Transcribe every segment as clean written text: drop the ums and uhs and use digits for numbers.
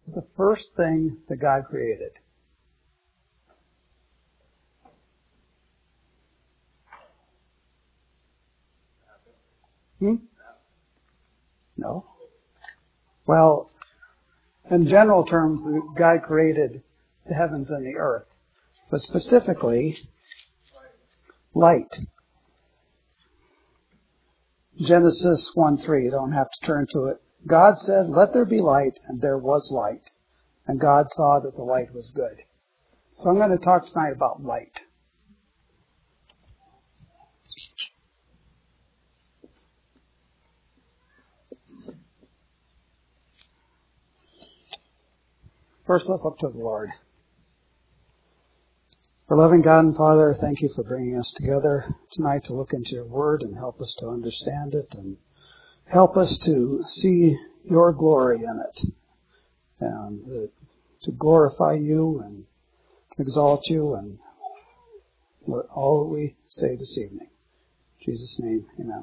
the first thing that God created? No. Well, in general terms, God created the heavens and the earth. But specifically, light. Genesis 1:3, you don't have to turn to it. God said, "Let there be light," and there was light. And God saw that the light was good. So I'm going to talk tonight about light. First, let's look to the Lord. Our loving God and Father, thank you for bringing us together tonight to look into your word and help us to understand it and help us to see your glory in it and to glorify you and exalt you and all that we say this evening. In Jesus' name,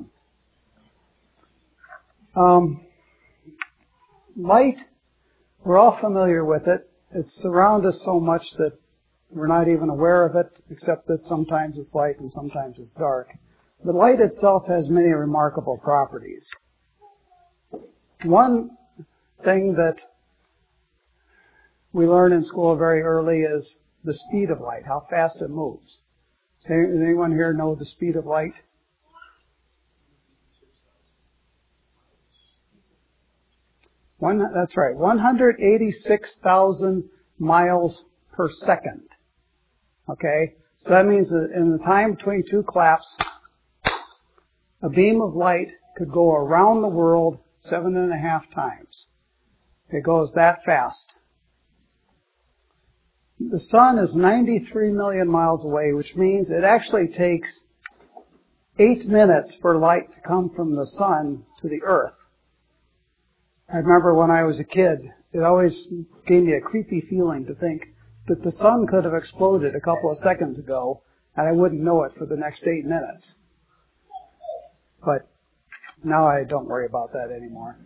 amen. Light, we're all familiar with it. It's around us so much that we're not even aware of it, except that sometimes it's light and sometimes it's dark. The light itself has many remarkable properties. One thing that we learn in school very early is the speed of light, how fast it moves. Does anyone here know the speed of light? That's right, 186,000 miles per second. Okay? So that means that in the time between two claps, a beam of light could go around the world 7.5 times. It goes that fast. The sun is 93 million miles away, which means it actually takes 8 minutes for light to come from the sun to the earth. I remember when I was a kid, it always gave me a creepy feeling to think that the sun could have exploded a couple of seconds ago and I wouldn't know it for the next 8 minutes. But now I don't worry about that anymore.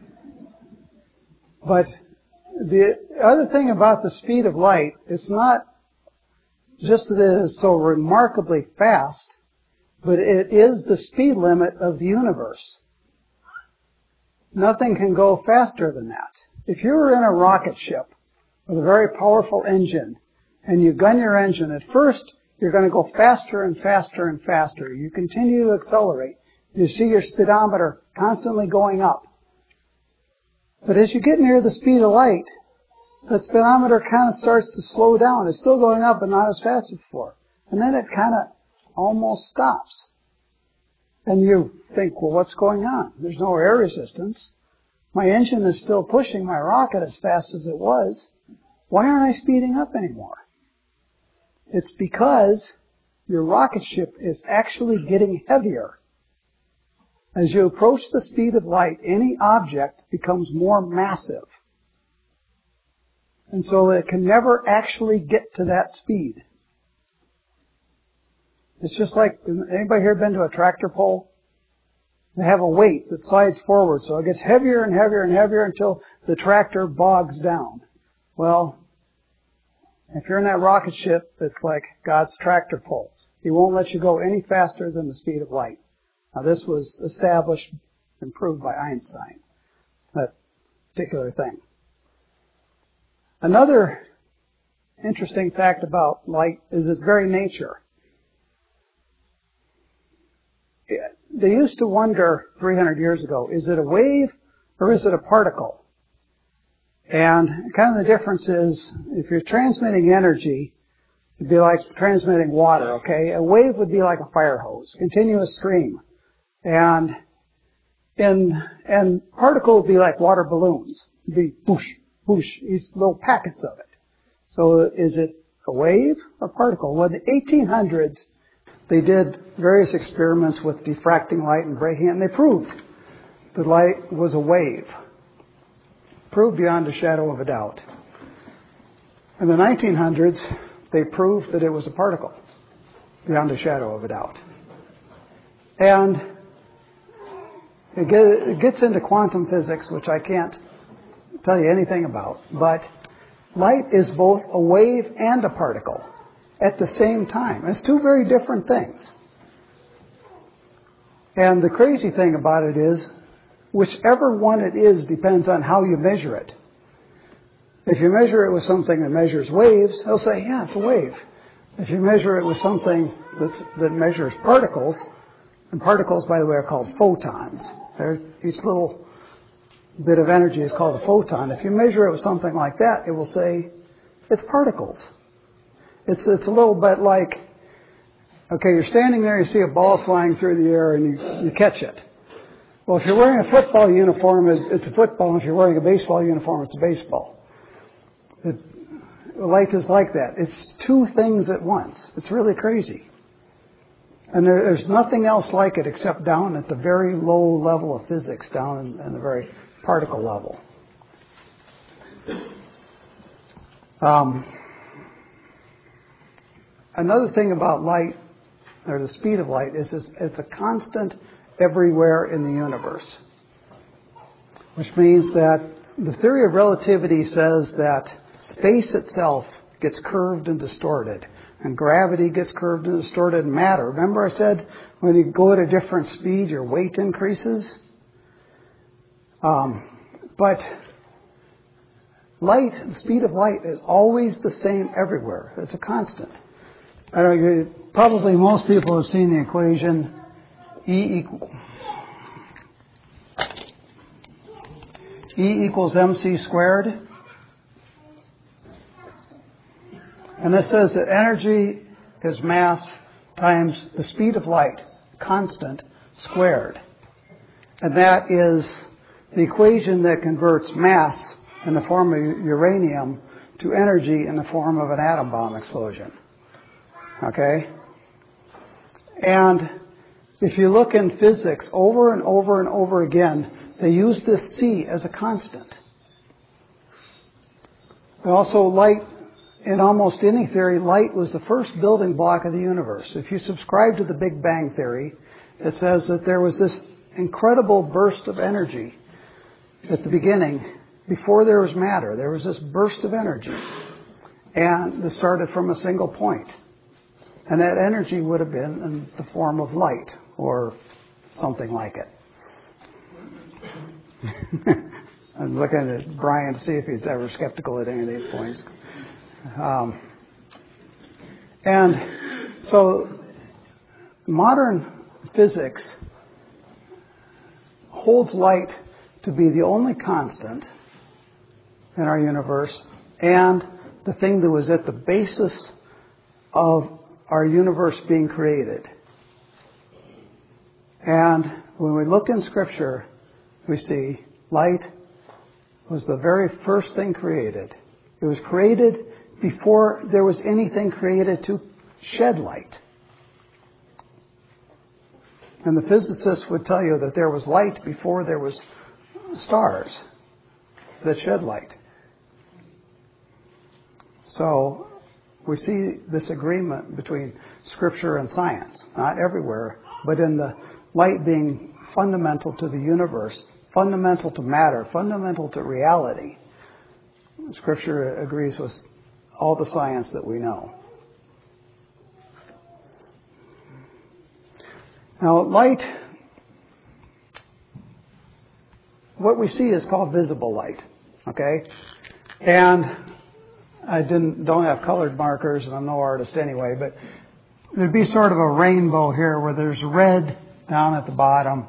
But the other thing about the speed of light, it's not just that it is so remarkably fast, but it is the speed limit of the universe. Nothing can go faster than that. If you were in a rocket ship with a very powerful engine and you gun your engine, at first you're going to go faster and faster and faster. You continue to accelerate. You see your speedometer constantly going up. But as you get near the speed of light, the speedometer kind of starts to slow down. It's still going up, but not as fast as before. And then it kind of almost stops. And you think, well, what's going on? There's no air resistance. My engine is still pushing my rocket as fast as it was. Why aren't I speeding up anymore? It's because your rocket ship is actually getting heavier. As you approach the speed of light, any object becomes more massive. And so it can never actually get to that speed. It's just like, anybody here been to a tractor pull? They have a weight that slides forward, so it gets heavier and heavier and heavier until the tractor bogs down. Well, if you're in that rocket ship, it's like God's tractor pull. He won't let you go any faster than the speed of light. Now, this was established and proved by Einstein, that particular thing. Another interesting fact about light is its very nature. They used to wonder 300 years ago, is it a wave or is it a particle? And kind of the difference is, if you're transmitting energy, it'd be like transmitting water, okay? A wave would be like a fire hose, continuous stream. And particle would be like water balloons. It'd be boosh, boosh, these little packets of it. So is it a wave or particle? Well, in the 1800s, they did various experiments with diffracting light and breaking it, and they proved that light was a wave. Proved beyond a shadow of a doubt. In the 1900s, they proved that it was a particle, beyond a shadow of a doubt. And it gets into quantum physics, which I can't tell you anything about. But light is both a wave and a particle at the same time. It's two very different things. And the crazy thing about it is, whichever one it is depends on how you measure it. If you measure it with something that measures waves, they'll say, yeah, it's a wave. If you measure it with something that measures particles, and particles, by the way, are called photons. Each little bit of energy is called a photon. If you measure it with something like that, it will say it's particles. It's a little bit like, okay, you're standing there, you see a ball flying through the air, and you catch it. Well, if you're wearing a football uniform, it's a football. If you're wearing a baseball uniform, it's a baseball. Light is like that. It's two things at once. It's really crazy. And there's nothing else like it except down at the very low level of physics, down in the very particle level. Another thing about light, or the speed of light, is it's a constant everywhere in the universe. Which means that the theory of relativity says that space itself gets curved and distorted. And gravity gets curved and distorted, and matter. Remember I said when you go at a different speed, your weight increases? But light, the speed of light is always the same everywhere. It's a constant. I don't know, probably most people have seen the equation E equals mc squared. And this says that energy is mass times the speed of light, constant, squared. And that is the equation that converts mass in the form of uranium to energy in the form of an atom bomb explosion. Okay? And if you look in physics over and over and over again, they use this C as a constant. And also light, in almost any theory, light was the first building block of the universe. If you subscribe to the Big Bang theory, it says that there was this incredible burst of energy at the beginning. Before there was matter, there was this burst of energy. And it started from a single point. And that energy would have been in the form of light, or something like it. I'm looking at Brian to see if he's ever skeptical at any of these points. And so modern physics holds light to be the only constant in our universe and the thing that was at the basis of our universe being created. And when we look in Scripture, we see light was the very first thing created. It was created before there was anything created to shed light. And the physicists would tell you that there was light before there was stars that shed light. So we see this agreement between Scripture and science, not everywhere, but in the light being fundamental to the universe, fundamental to matter, fundamental to reality. Scripture agrees with all the science that we know. Now, light, what we see is called visible light, okay? And I don't have colored markers, and I'm no artist anyway, but there'd be sort of a rainbow here where there's red down at the bottom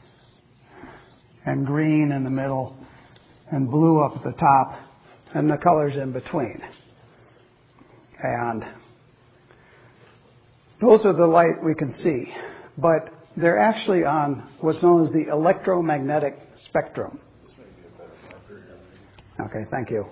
and green in the middle and blue up at the top and the colors in between. And those are the light we can see, but they're actually on what's known as the electromagnetic spectrum. Okay, thank you.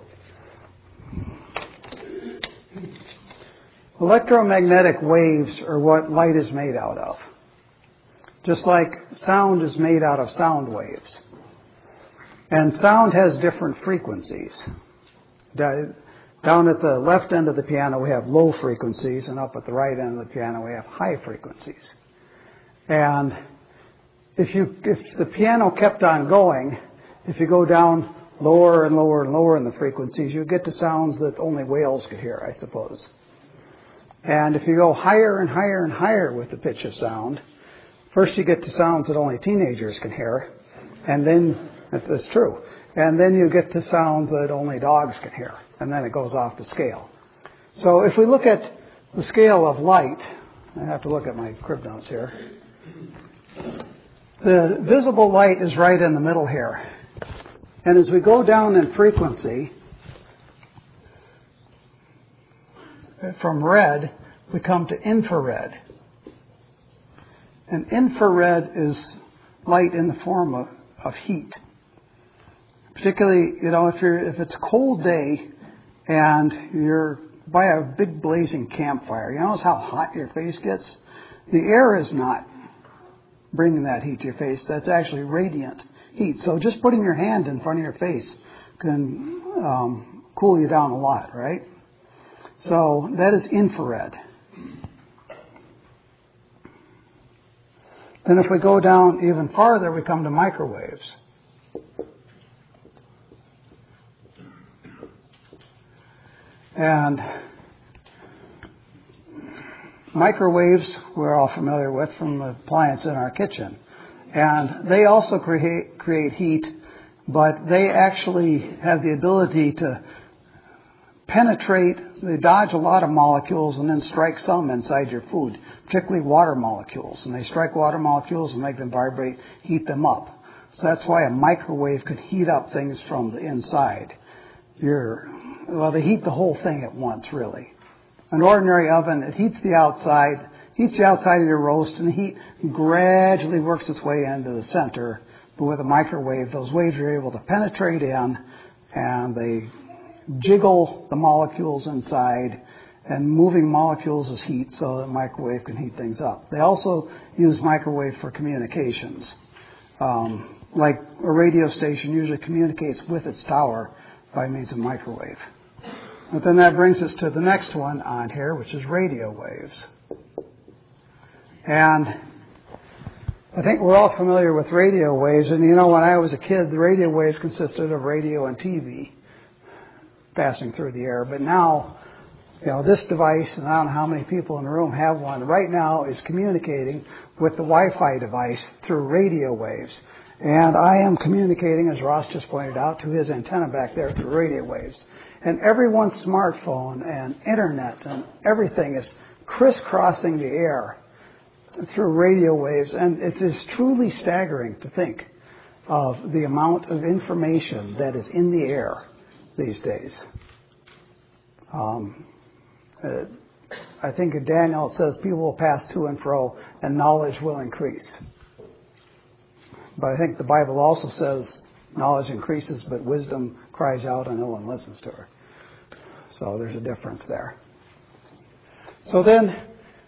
Electromagnetic waves are what light is made out of. Just like sound is made out of sound waves. And sound has different frequencies. Down at the left end of the piano we have low frequencies, and up at the right end of the piano we have high frequencies. And if the piano kept on going, if you go down lower and lower and lower in the frequencies, you get to sounds that only whales could hear, I suppose. And if you go higher and higher and higher with the pitch of sound, first you get to sounds that only teenagers can hear, and then, that's true, and then you get to sounds that only dogs can hear, and then it goes off the scale. So if we look at the scale of light, I have to look at my crib notes here. The visible light is right in the middle here. And as we go down in frequency, from red, we come to infrared. And infrared is light in the form of heat. Particularly, if it's a cold day and you're by a big blazing campfire, you notice how hot your face gets? The air is not bringing that heat to your face. That's actually radiant heat. So just putting your hand in front of your face can cool you down a lot, right? So that is infrared. Then if we go down even farther, we come to microwaves. And microwaves we're all familiar with from the appliance in our kitchen. And they also create heat, but they actually have the ability to penetrate, they dodge a lot of molecules and then strike some inside your food, particularly water molecules. And they strike water molecules and make them vibrate, heat them up. So that's why a microwave could heat up things from the inside. They heat the whole thing at once, really. An ordinary oven, it heats the outside of your roast, and the heat gradually works its way into the center. But with a microwave, those waves are able to penetrate in, and they jiggle the molecules inside, and moving molecules is heat, so the microwave can heat things up. They also use microwave for communications. Like a radio station usually communicates with its tower by means of microwave. But then that brings us to the next one on here, which is radio waves. And I think we're all familiar with radio waves. And when I was a kid, the radio waves consisted of radio and TV passing through the air. But now, this device, and I don't know how many people in the room have one, right now is communicating with the Wi-Fi device through radio waves. And I am communicating, as Ross just pointed out, to his antenna back there through radio waves. And everyone's smartphone and internet and everything is crisscrossing the air through radio waves. And it is truly staggering to think of the amount of information that is in the air these days. I think in Daniel it says people will pass to and fro and knowledge will increase. But I think the Bible also says knowledge increases, but wisdom cries out and no one listens to her. So there's a difference there. So then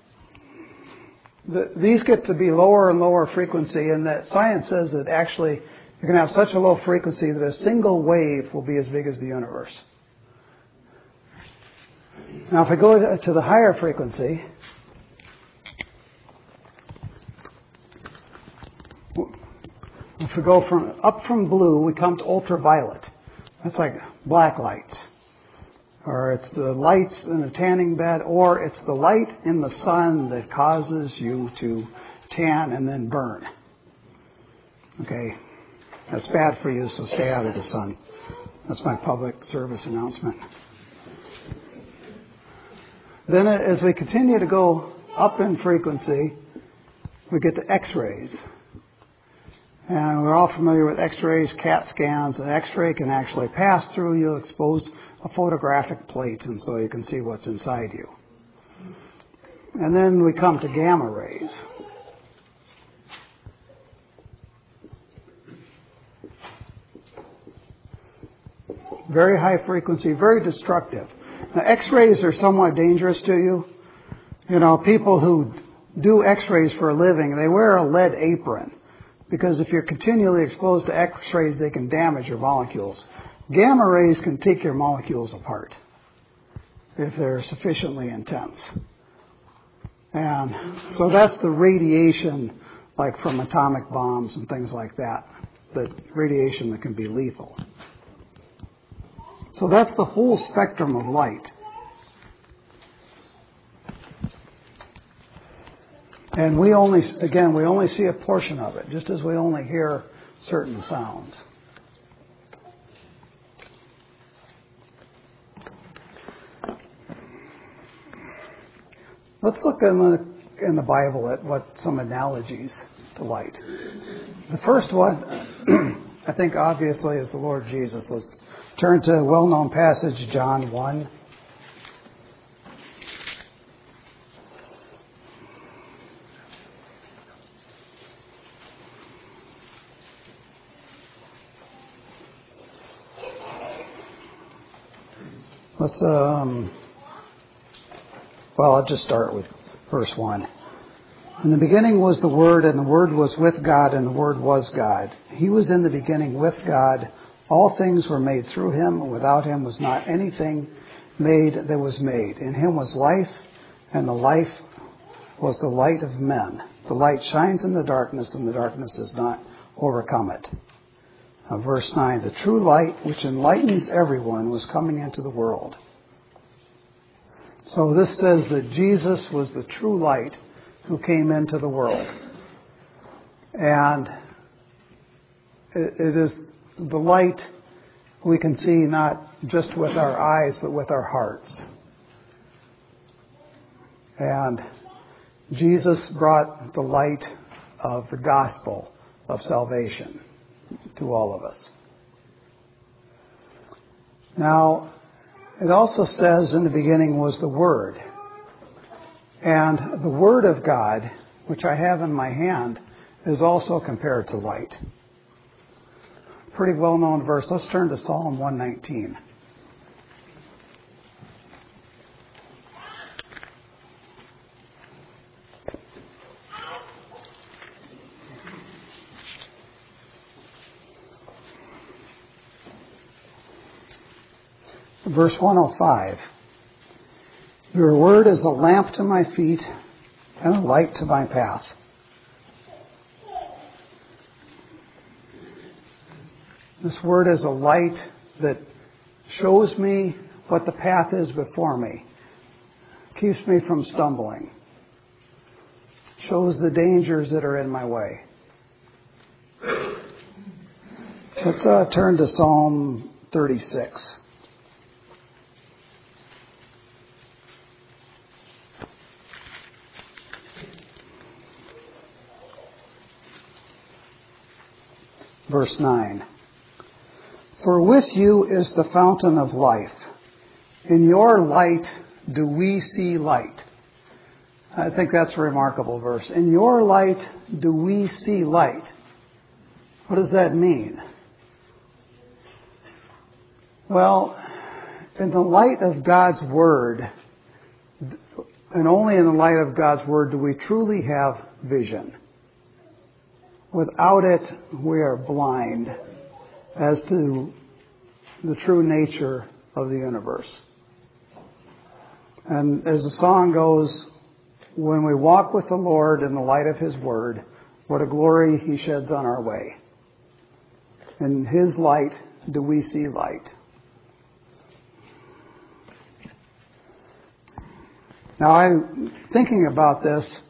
these get to be lower and lower frequency, and that science says that actually you can have such a low frequency that a single wave will be as big as the universe. Now if we go to the higher frequency, if we go from blue, we come to ultraviolet. That's like black lights. Or it's the lights in a tanning bed, or it's the light in the sun that causes you to tan and then burn. Okay, that's bad for you, so stay out of the sun. That's my public service announcement. Then as we continue to go up in frequency, we get to X-rays. And we're all familiar with X-rays, CAT scans. An X-ray can actually pass through you, expose a photographic plate, and so you can see what's inside you. And then we come to gamma rays. Very high frequency, very destructive. Now, X-rays are somewhat dangerous to you. People who do X-rays for a living, they wear a lead apron. Because if you're continually exposed to X-rays, they can damage your molecules. Gamma rays can take your molecules apart if they're sufficiently intense. And so that's the radiation, like from atomic bombs and things like that, the radiation that can be lethal. So that's the whole spectrum of light. And we only see a portion of it, just as we only hear certain sounds. Let's look in the Bible at some analogies to light. The first one, I think obviously, is the Lord Jesus. Let's turn to a well-known passage, John 1. I'll just start with verse 1. In the beginning was the Word, and the Word was with God, and the Word was God. He was in the beginning with God. All things were made through him, and without him was not anything made that was made. In him was life, and the life was the light of men. The light shines in the darkness, and the darkness does not overcome it. Verse 9, the true light, which enlightens everyone, was coming into the world. So this says that Jesus was the true light who came into the world. And it is the light we can see not just with our eyes, but with our hearts. And Jesus brought the light of the gospel of salvation to all of us. Now, it also says in the beginning was the Word. And the Word of God, which I have in my hand, is also compared to light. Pretty well-known verse. Let's turn to Psalm 119. Verse 105. Your word is a lamp to my feet and a light to my path. This word is a light that shows me what the path is before me, keeps me from stumbling, shows the dangers that are in my way. Let's turn to Psalm 36. Verse 9. For with you is the fountain of life. In your light do we see light. I think that's a remarkable verse. In your light do we see light. What does that mean? Well, in the light of God's Word, and only in the light of God's Word do we truly have vision. Without it, we are blind as to the true nature of the universe. And as the song goes, when we walk with the Lord in the light of His Word, what a glory He sheds on our way. In His light do we see light. Now, I'm thinking about this.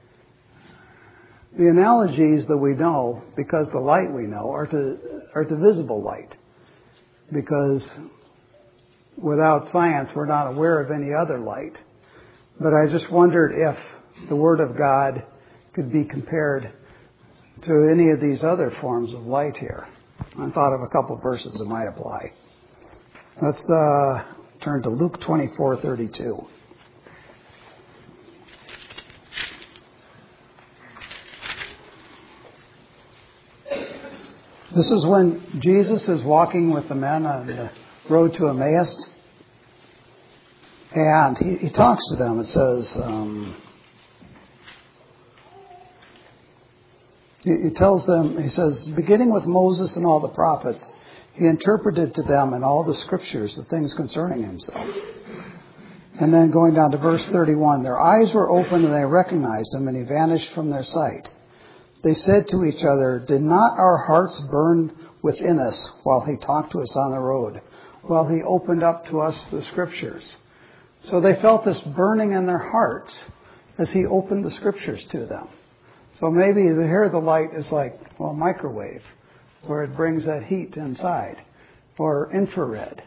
The analogies that we know, because the light we know, are to visible light. Because without science, we're not aware of any other light. But I just wondered if the Word of God could be compared to any of these other forms of light here. I thought of a couple of verses that might apply. Let's turn to Luke 24:32. This is when Jesus is walking with the men on the road to Emmaus. And he talks to them. It says, he tells them, he says, beginning with Moses and all the prophets, he interpreted to them in all the scriptures the things concerning himself. And then going down to verse 31, their eyes were opened and they recognized him, and he vanished from their sight. They said to each other, did not our hearts burn within us while he talked to us on the road, while he opened up to us the Scriptures. So they felt this burning in their hearts as he opened the Scriptures to them. So maybe here the light is like, well, microwave, where it brings that heat inside, or infrared.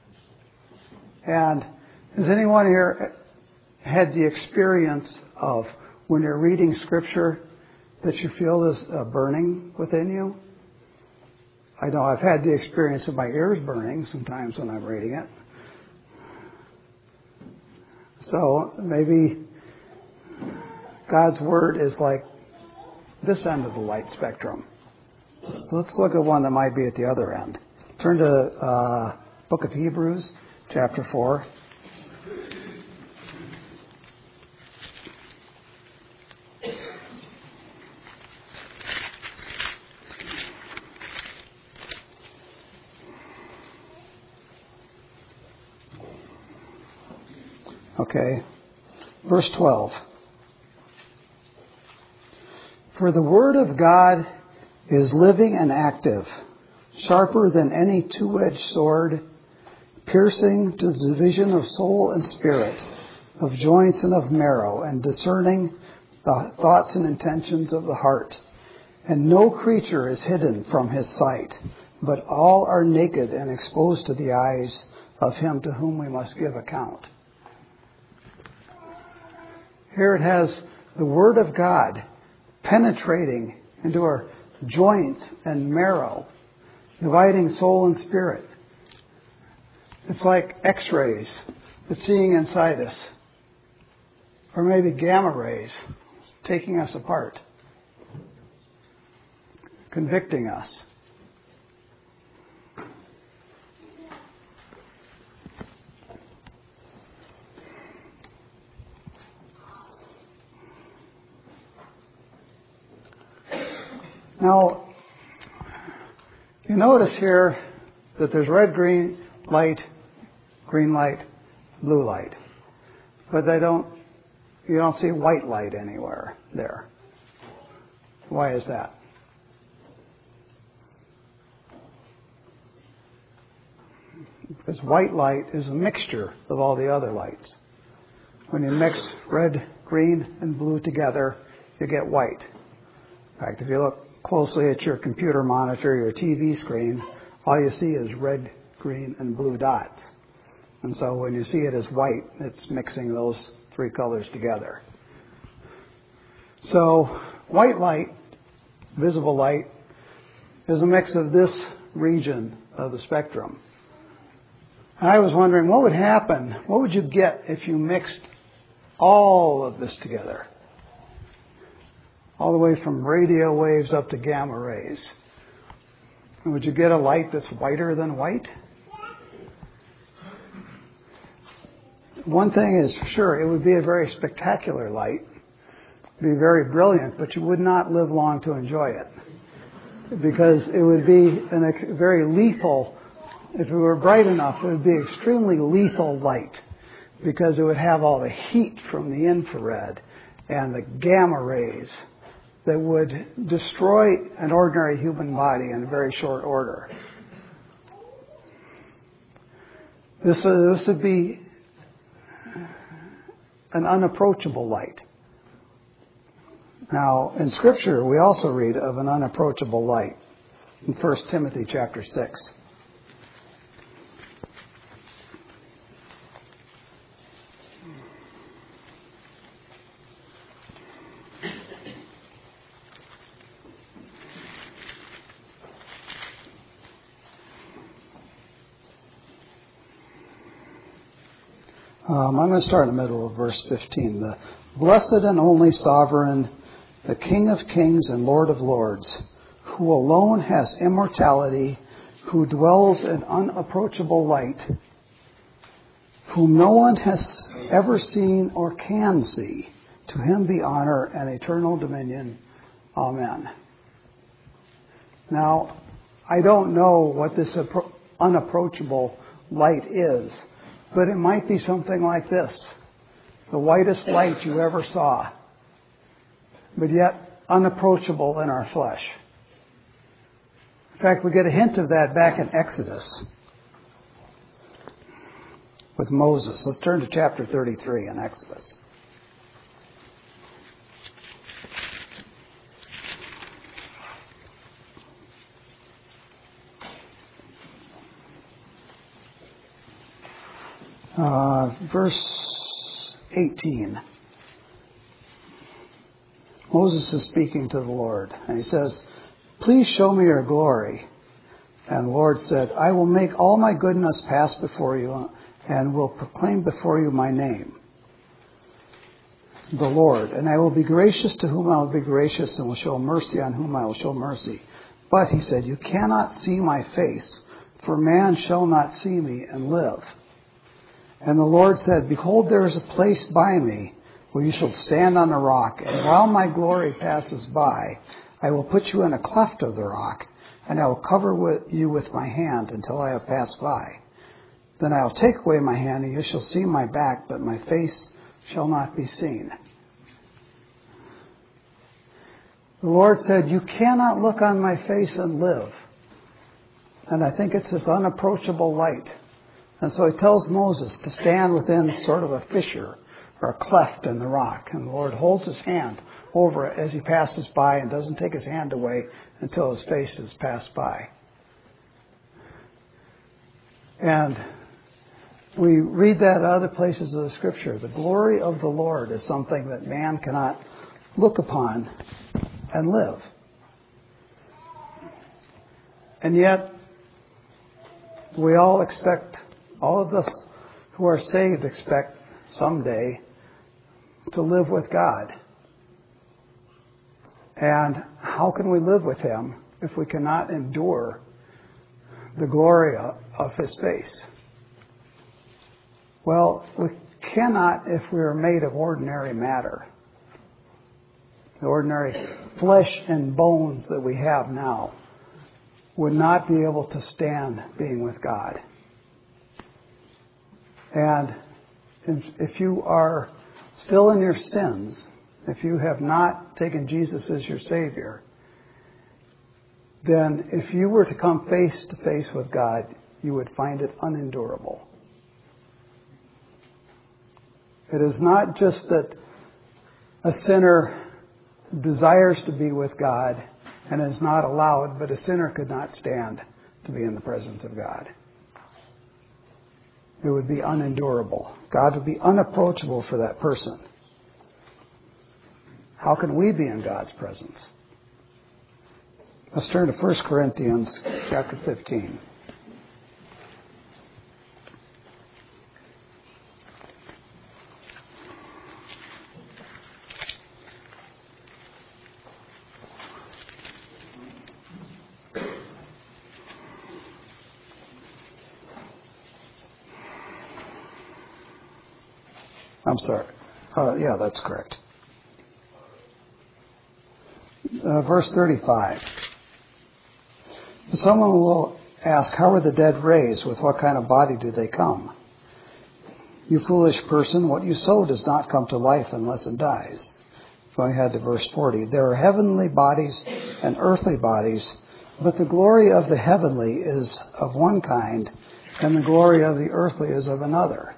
And has anyone here had the experience of when you're reading Scripture that you feel this burning within you? I know I've had the experience of my ears burning sometimes when I'm reading it. So maybe God's Word is like this end of the light spectrum. Let's look at one that might be at the other end. Turn to Book of Hebrews, chapter 4. Okay, verse 12. For the word of God is living and active, sharper than any two-edged sword, piercing to the division of soul and spirit, of joints and of marrow, and discerning the thoughts and intentions of the heart. And no creature is hidden from his sight, but all are naked and exposed to the eyes of him to whom we must give account. Here it has the Word of God penetrating into our joints and marrow, dividing soul and spirit. It's like X-rays that's seeing inside us, or maybe gamma rays taking us apart, convicting us. Now, you notice here that there's red, green light, blue light. But you don't see white light anywhere there. Why is that? Because white light is a mixture of all the other lights. When you mix red, green, and blue together, you get white. In fact, if you look closely at your computer monitor, your TV screen, all you see is red, green, and blue dots. And so when you see it as white, it's mixing those three colors together. So white light, visible light, is a mix of this region of the spectrum. And I was wondering what would happen, what would you get if you mixed all of this together? All the way from radio waves up to gamma rays. And would you get a light that's whiter than white? One thing is for sure, it would be a very spectacular light. It would be very brilliant, but you would not live long to enjoy it. Because it would be a very lethal, if it were bright enough, it would be extremely lethal light. Because it would have all the heat from the infrared and the gamma rays that would destroy an ordinary human body in very short order. This would be an unapproachable light. Now, in Scripture, we also read of an unapproachable light in 1 Timothy chapter 6. I'm going to start in the middle of verse 15. The blessed and only sovereign, the King of kings and Lord of lords, who alone has immortality, who dwells in unapproachable light, whom no one has ever seen or can see, to him be honor and eternal dominion. Amen. Now, I don't know what this unapproachable light is, but it might be something like this. The whitest light you ever saw, but yet unapproachable in our flesh. In fact, we get a hint of that back in Exodus. with Moses. Let's turn to chapter 33 in Exodus. Verse 18. Moses is speaking to the Lord, and he says, "Please show me your glory." And the Lord said, "I will make all my goodness pass before you, and will proclaim before you my name, the Lord. And I will be gracious to whom I will be gracious, and will show mercy on whom I will show mercy. But," he said, "you cannot see my face, for man shall not see me and live." And the Lord said, "Behold, there is a place by me where you shall stand on a rock, and while my glory passes by, I will put you in a cleft of the rock, and I will cover you with my hand until I have passed by. Then I will take away my hand, and you shall see my back, but my face shall not be seen." The Lord said, "You cannot look on my face and live." And I think it's this unapproachable light. And so he tells Moses to stand within sort of a fissure or a cleft in the rock. And the Lord holds his hand over it as he passes by and doesn't take his hand away until his face is passed by. And we read that in other places of the Scripture. The glory of the Lord is something that man cannot look upon and live. And yet, we all expect, all of us who are saved expect someday to live with God. And how can we live with Him if we cannot endure the glory of His face? Well, we cannot if we are made of ordinary matter. The ordinary flesh and bones that we have now would not be able to stand being with God. And if you are still in your sins, if you have not taken Jesus as your Savior, then if you were to come face to face with God, you would find it unendurable. It is not just that a sinner desires to be with God and is not allowed, but a sinner could not stand to be in the presence of God. It would be unendurable. God would be unapproachable for that person. How can we be in God's presence? Let's turn to 1 Corinthians chapter 15. I'm sorry. Yeah, that's correct. Verse 35. Someone will ask, how are the dead raised? With what kind of body do they come? You foolish person, what you sow does not come to life unless it dies. Going ahead to verse 40. There are heavenly bodies and earthly bodies, but the glory of the heavenly is of one kind, and the glory of the earthly is of another.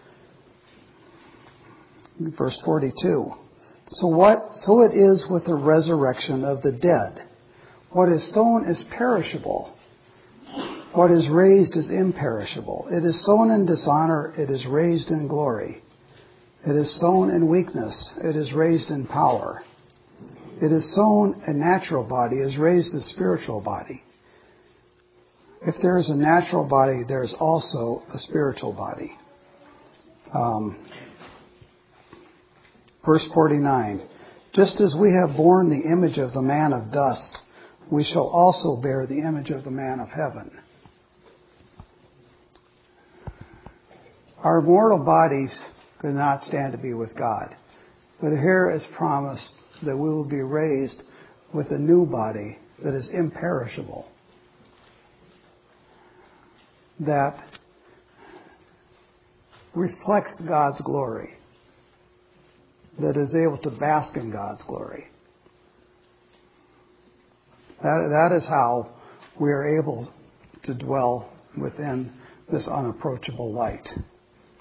Verse 42. So it is with the resurrection of the dead. What is sown is perishable. What is raised is imperishable. It is sown in dishonor. It is raised in glory. It is sown in weakness. It is raised in power. It is sown a natural body. It is raised a spiritual body. If there is a natural body, there is also a spiritual body. Verse 49, just as we have borne the image of the man of dust, we shall also bear the image of the man of heaven. Our mortal bodies could not stand to be with God. But here is promised that we will be raised with a new body that is imperishable, that reflects God's glory, that is able to bask in God's glory. That is how we are able to dwell within this unapproachable light.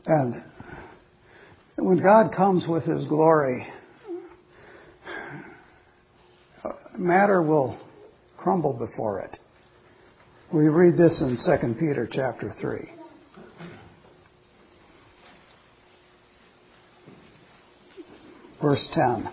And when God comes with His glory, matter will crumble before it. We read this in 2 Peter chapter 3. Verse 10.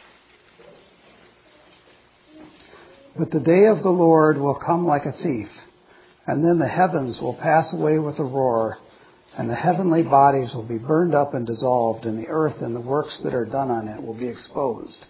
But the day of the Lord will come like a thief, and then the heavens will pass away with a roar, and the heavenly bodies will be burned up and dissolved, and the earth and the works that are done on it will be exposed.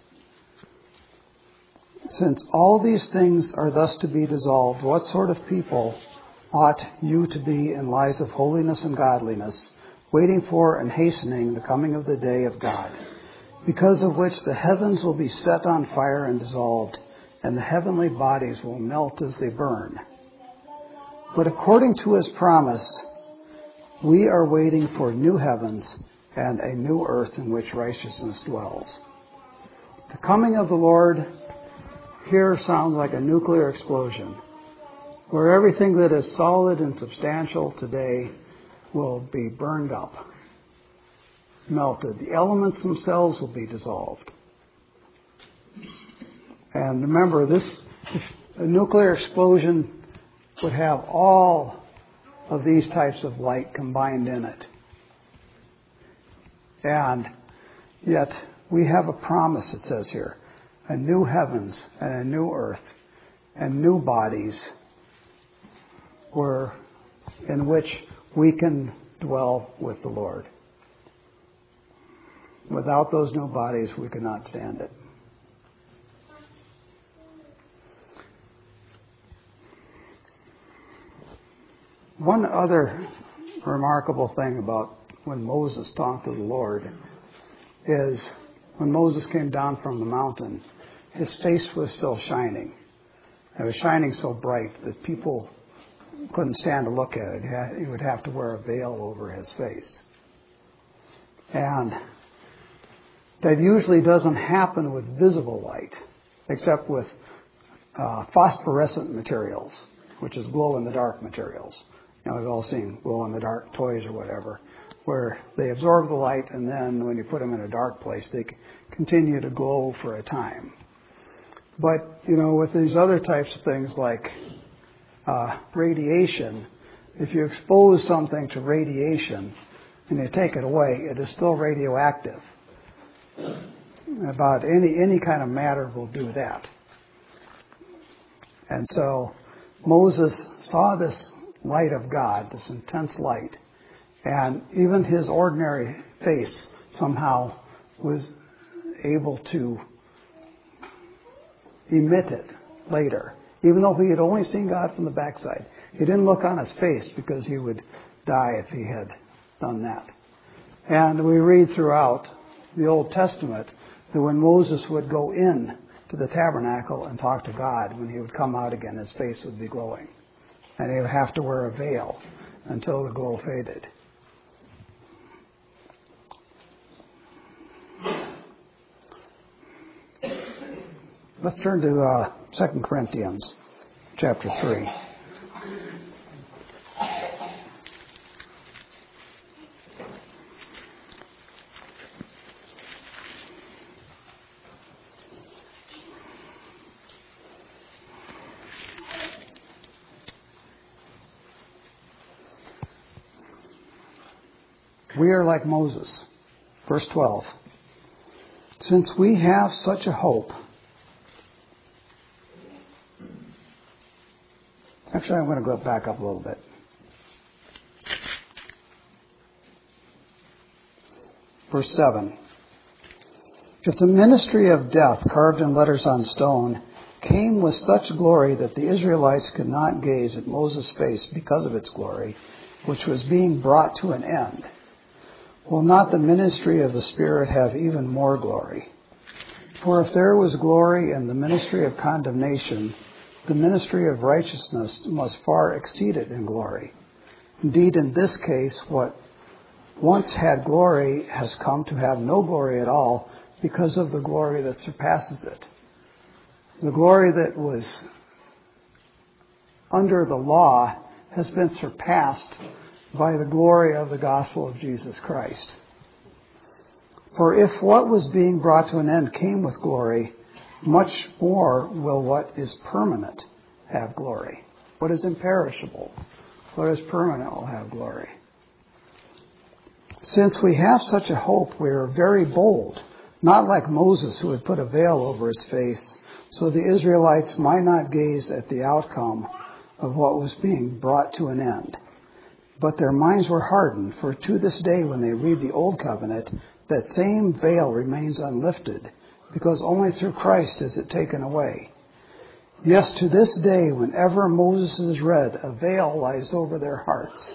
Since all these things are thus to be dissolved, what sort of people ought you to be in lives of holiness and godliness, waiting for and hastening the coming of the day of God, because of which the heavens will be set on fire and dissolved, and the heavenly bodies will melt as they burn. But according to His promise, we are waiting for new heavens and a new earth in which righteousness dwells. The coming of the Lord here sounds like a nuclear explosion, where everything that is solid and substantial today will be burned up, melted. The elements themselves will be dissolved. And remember, a nuclear explosion would have all of these types of light combined in it. And yet, we have a promise, it says here, a new heavens and a new earth and new bodies in which we can dwell with the Lord. Without those new bodies, we could not stand it. One other remarkable thing about when Moses talked to the Lord is when Moses came down from the mountain, his face was still shining. It was shining so bright that people couldn't stand to look at it. He would have to wear a veil over his face. And that usually doesn't happen with visible light, except with phosphorescent materials, which is glow-in-the-dark materials. You know, we've all seen glow-in-the-dark toys or whatever, where they absorb the light, and then when you put them in a dark place, they continue to glow for a time. But, you know, with these other types of things like radiation, if you expose something to radiation and you take it away, it is still radioactive. About any kind of matter will do that. And so Moses saw this light of God, this intense light, and even his ordinary face somehow was able to emit it later. Even though he had only seen God from the backside. He didn't look on his face because he would die if he had done that. And we read throughout the Old Testament that when Moses would go in to the tabernacle and talk to God, when he would come out again, his face would be glowing. And he would have to wear a veil until the glow faded. Let's turn to 2 Corinthians chapter 3. We are like Moses. Verse 12. Since we have such a hope. Actually, I'm going to go back up a little bit. Verse 7. If the ministry of death, carved in letters on stone, came with such glory that the Israelites could not gaze at Moses' face because of its glory, which was being brought to an end, will not the ministry of the Spirit have even more glory? For if there was glory in the ministry of condemnation, the ministry of righteousness must far exceed it in glory. Indeed, in this case, what once had glory has come to have no glory at all because of the glory that surpasses it. The glory that was under the law has been surpassed by the glory of the gospel of Jesus Christ. For if what was being brought to an end came with glory, much more will what is permanent have glory. What is imperishable, what is permanent will have glory. Since we have such a hope, we are very bold, not like Moses, who had put a veil over his face, so the Israelites might not gaze at the outcome of what was being brought to an end. But their minds were hardened, for to this day when they read the Old Covenant, that same veil remains unlifted, because only through Christ is it taken away. Yes, to this day, whenever Moses is read, a veil lies over their hearts.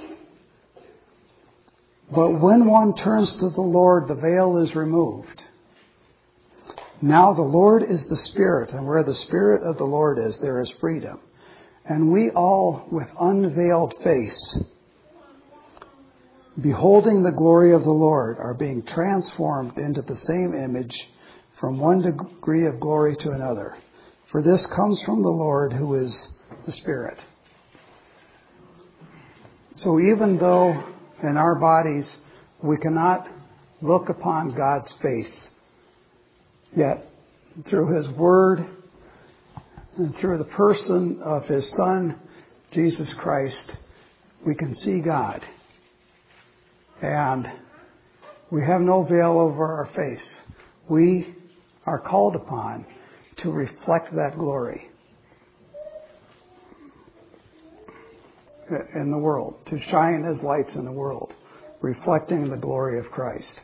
But when one turns to the Lord, the veil is removed. Now the Lord is the Spirit, and where the Spirit of the Lord is, there is freedom. And we all, with unveiled face, beholding the glory of the Lord, are being transformed into the same image from one degree of glory to another. For this comes from the Lord, who is the Spirit. So even though in our bodies we cannot look upon God's face, yet through His Word and through the person of His Son, Jesus Christ, we can see God. And we have no veil over our face. We are called upon to reflect that glory in the world, to shine as lights in the world, reflecting the glory of Christ.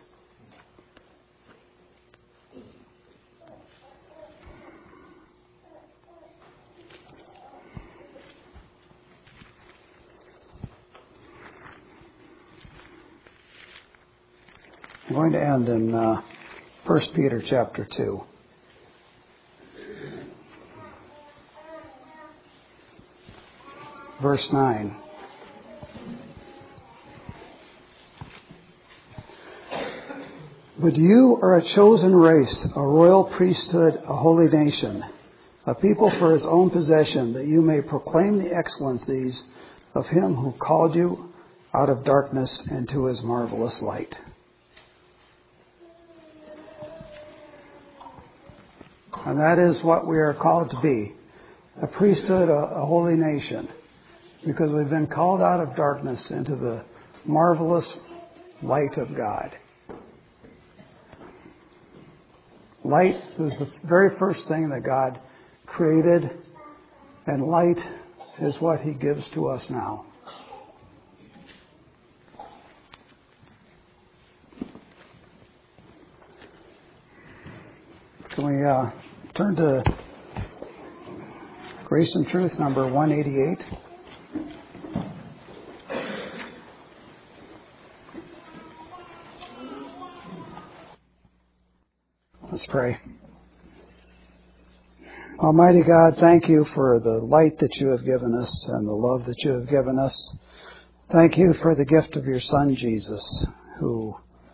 I'm going to end in 1 Peter chapter 2. Verse 9. But you are a chosen race, a royal priesthood, a holy nation, a people for His own possession, that you may proclaim the excellencies of Him who called you out of darkness into His marvelous light. And that is what we are called to be, a priesthood, a holy nation, because we've been called out of darkness into the marvelous light of God. Light was the very first thing that God created, and light is what He gives to us now. Can we turn to Grace and Truth number 188? Let's pray. Almighty God, thank you for the light that you have given us and the love that you have given us. Thank you for the gift of your Son, Jesus, who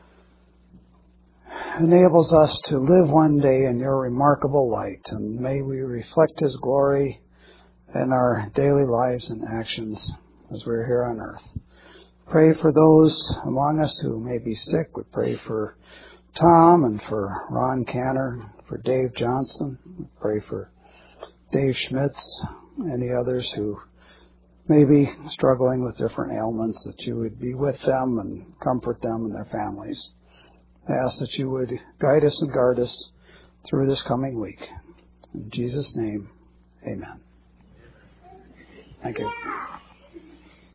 enables us to live one day in your remarkable light. And may we reflect His glory in our daily lives and actions as we're here on earth. Pray for those among us who may be sick. We pray for Tom and for Ron Canner, for Dave Johnson. We pray for Dave Schmitz, any others who may be struggling with different ailments, that you would be with them and comfort them and their families. I ask that you would guide us and guard us through this coming week. In Jesus' name, amen. Thank you.